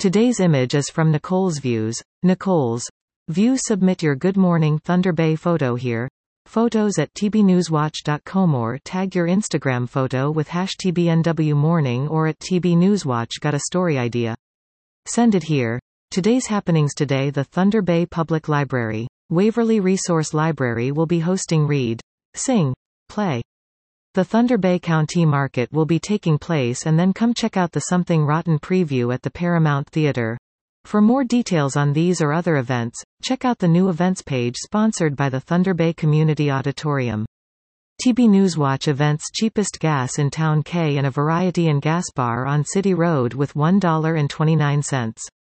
Today's image is from Nicole's Views. Nicole's View. Submit your Good Morning Thunder Bay photo here. Photos at tbnewswatch.com or tag your Instagram photo with #TBNWMorning or at TBNewsWatch. Got a story idea? Send it here. Today's happenings today. The Thunder Bay Public Library, Waverly Resource Library will be hosting Read, Sing, Play. The Thunder Bay County Market will be taking place, and then come check out the Something Rotten preview at the Paramount Theater. For more details on these or other events, check out the new events page sponsored by the Thunder Bay Community Auditorium. TB Newswatch events. Cheapest gas in Town K and a variety and gas bar on City Road with $1.29.